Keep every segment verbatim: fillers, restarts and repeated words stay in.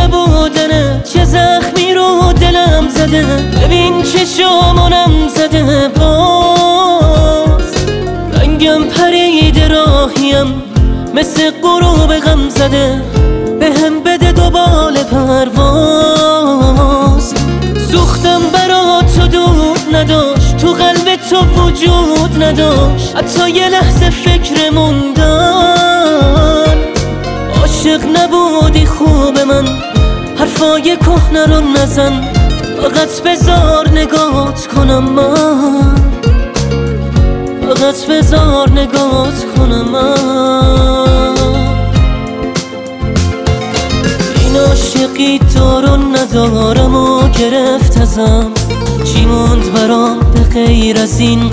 نبودنه چه زخمی رو دلم زده، ببین چه شامونم زده، باز رنگم پریده راهیم مثل غروب غم زده، به هم بده دوبال پرواز. سوختم برا تو دود نداشت، تو قلب تو وجود نداشت، حتی یه لحظه فکر موندن. عاشق نبودی خوب من، حرفای کهنه رو نزن، فقط بذار نگات کنم من، فقط بذار نگات کنم من. این عاشقی تو رو ندارم و گرفت ازم، چی موند برام به غیر از این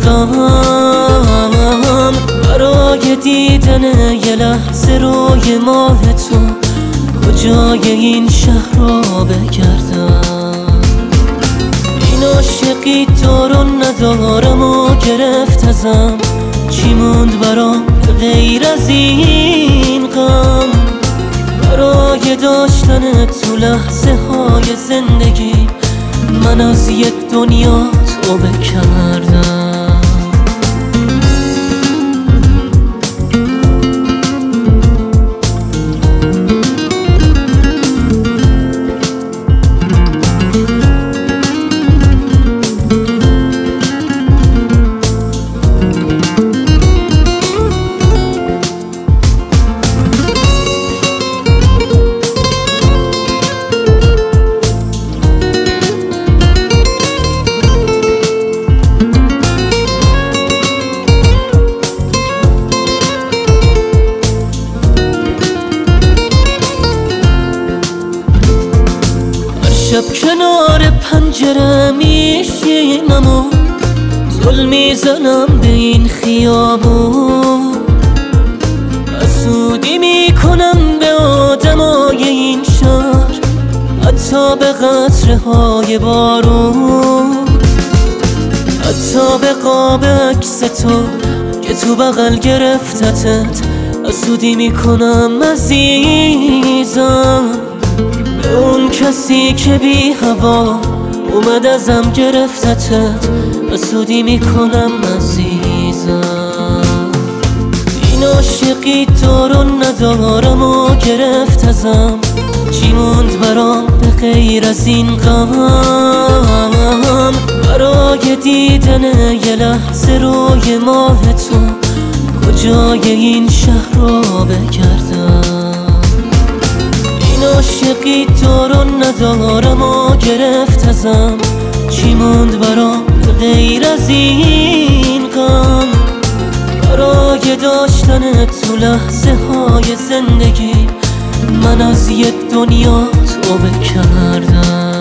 غم؟ برای دیدن یه لحظه روی ماه تو کجای این شهر رو بگردم؟ این عاشقی تو رو ندارم و گرفت ازم، چی موند برام به غیر از این غم؟ برای داشتن تو لحظه های زندگی من از یک دنیا توبه کردم. شب کنار پنجره میشینم و زل میزنم به این خیابون، حسودی میکنم به آدمای این شهر، حتی به قطره های بارون، حتی به قاب عکس تو که تو بغل گرفتتت، حسودی میکنم عزیزم به اون کسی که بی هوا اومد ازم گرفتتت، حسودی میکنم عزیزم. این عاشقی تو رو ندارم و گرفت ازم، چی موند برام به غیر از این غم؟ برای دیدن یه لحظه روی ماه تو کجای این شهر رو بگردم؟ این عاشقی تو رو ندارم و گرفت ازم، چی موند برام غیر از این غم؟ برای داشتن تو لحظه های زندگی من از یک دنیا توبه کردم.